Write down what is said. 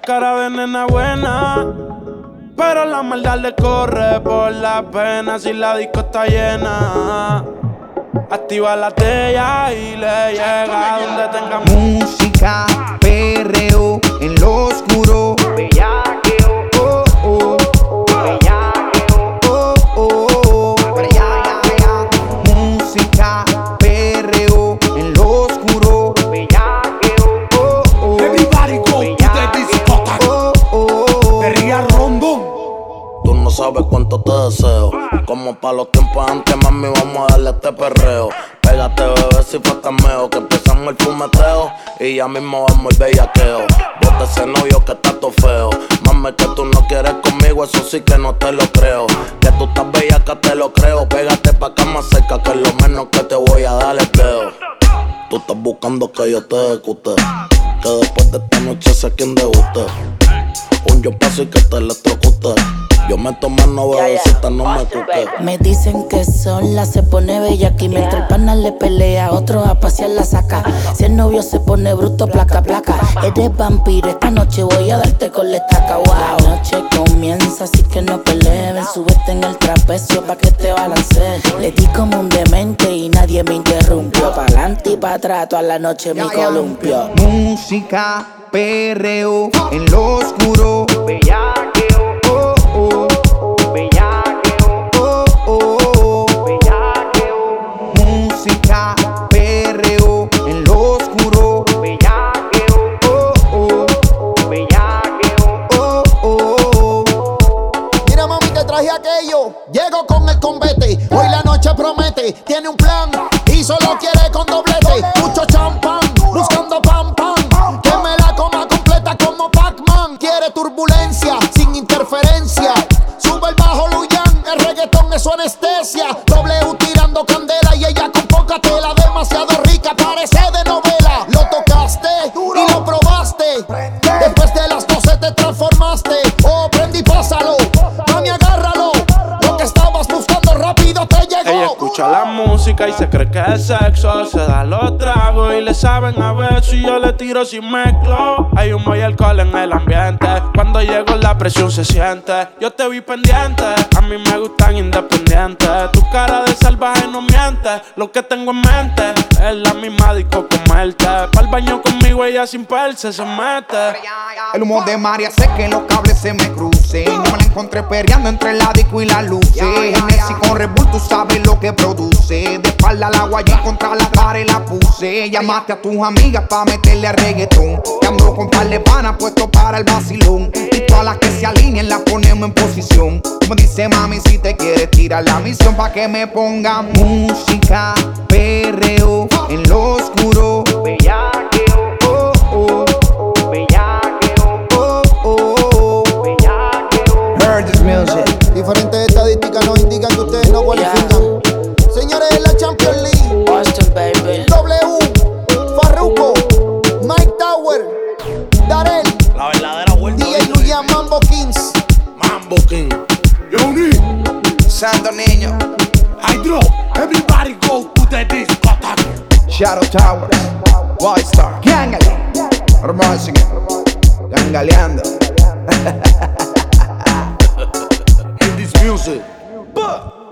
cara de nena buena, pero la maldad le corre por la pena si la disco está llena. Activa la tella y le llega a donde tenga música, perreo en lo oscuro, bellaqueo, oh, oh, bellaqueo, oh, oh, música, perreo en lo oscuro, bellaqueo, oh, oh, everybody go to the discoteca, oh, oh, perrea rondón. Tú no sabes cuánto te deseo. Como pa' los tiempos antes, mami, vamos a darle este perreo. Pégate, bebé, si fue cameo. Que empezamos el fumeteo y ya mismo vamos el bellaqueo. Bota ese novio que está todo feo. Mami, que tú no quieres conmigo, eso sí que no te lo creo. Que tú estás bella, que te lo creo. Pégate pa' acá más cerca, que lo menos que te voy a dar es peo. Tú estás buscando que yo te ejecute, que después de esta noche sé quién deguste. Un yo paso y que te electrocute. Yo me tomo no bebecita, no me cuque. Me dicen que sola se pone bella aquí. Mientras el pana le pelea, otro a pasear la saca. Si el novio se pone bruto, placa, placa. Eres vampiro, esta noche voy a darte con la estaca. Wow, la noche comienza, así que no peleen. Súbete en el trapecio pa' que te balanceen. Le di como un demente y nadie me interrumpió. Pa' adelante y pa' atrás, toda la noche mi columpio. música, perreo en lo oscuro, bellaqueo, oh, oh, bellaqueo, oh, oh, bellaqueo, música, perreo en lo oscuro, bellaqueo, oh, oh, bellaqueo, oh, oh. Mira mami, te traje aquello. Llego con el combate. Hoy la noche promete. Tiene un plan y solo quiere con doblete. Mucho champán, buscando pam pam. Que me la coma completa como Pac-Man. Quiere turbulencia, sin interferencia. Sube el bajo Luyan, el reggaetón es su anestesia. W tirando candela y ella con poca tela. Demasiado rica, parece de novela. Lo tocaste y lo probaste. Después de las 12 te transformaste. Oh, prendí, pásalo. Mami, agárralo. Lo que estabas buscando rápido te llegó. Ella escucha la música y se cree que es sexo. Se da los tragos y le saben a beso. Y yo le tiro sin mezclo. Hay humo y alcohol en el ambiente. Cuando llego la presión se siente. Yo te vi pendiente, a mí me gustan independientes. Tu cara de salvaje no miente. Lo que tengo en mente es la misma disco comerte. Pa'l baño conmigo ella sin perse se mete. El humo de María hace que los cables se me crucen. No me la encontré perreando entre la disco y la luz. Genesis con Red Bull, tú sabes lo que produce. De espalda al agua y contra la cara y la puse. Llamaste a tus amigas pa' meterle a reggaetón. Que ando con par de panas puesto para el vacilón. Y todas las que se alineen las ponemos en posición. Como dice mami, si te quieres tirar la misión pa' que me ponga música, perreo en lo oscuro, bellaqueo, oh, oh, bellaqueo, oh, oh, bellaqueo. Heard this music. Diferentes estadísticas nos indican que ustedes no cualifican. Señores de la Champions League, Boston, baby. W, Farruko, Mike Tower, Darel, La verdadera vuelta. DJ Luyan, Mambo Kings. Mambo King. Yoni, Santo Niño, Hydro, everybody go to the discoteca. Shadow Towers, White Star, Gangale, Hermoso, Gangaleando. In this music.